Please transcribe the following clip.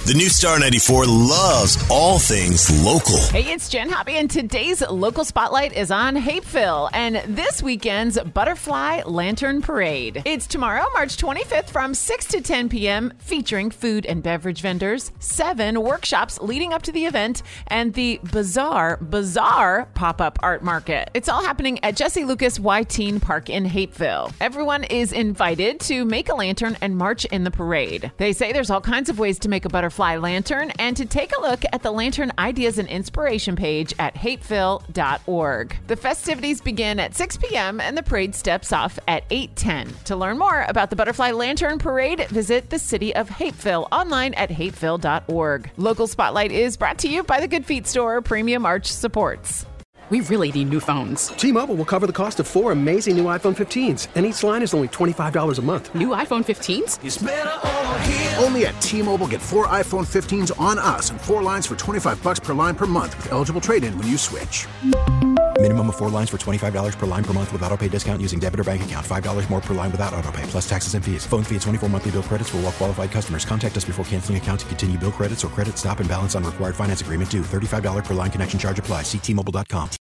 The new Star 94 loves all things local. Hey, it's Jen Hoppy, and today's local spotlight is on Hapeville and this weekend's Butterfly Lantern Parade. It's tomorrow, March 25th from 6 to 10 p.m., featuring food and beverage vendors, 7 workshops leading up to the event, and the Bazaar pop-up art market. It's all happening at Jesse Lucas Y Teen Park in Hapeville. Everyone is invited to make a lantern and march in the parade. They say there's all kinds of ways to make a butterfly lantern, and to take a look at the Lantern Ideas and Inspiration page at hapeville.org. The festivities begin at 6 p.m. and the parade steps off at 8:10. To learn more about the Butterfly Lantern Parade, visit the City of Hapeville online at hapeville.org. Local Spotlight is brought to you by the Good Feet Store. Premium Arch supports. We really need new phones. T-Mobile will cover the cost of 4 amazing new iPhone 15s, and each line is only $25 a month. New iPhone 15s? It's better over here. Only at T-Mobile, get 4 iPhone 15s on us and 4 lines for $25 per line per month with eligible trade-in when you switch. Minimum of 4 lines for $25 per line per month with autopay discount using debit or bank account. $5 more per line without autopay, plus taxes and fees. Phone fee at 24 monthly bill credits for well-qualified customers. Contact us before canceling account to continue bill credits or credit stop and balance on required finance agreement due. $35 per line connection charge applies. See T-Mobile.com.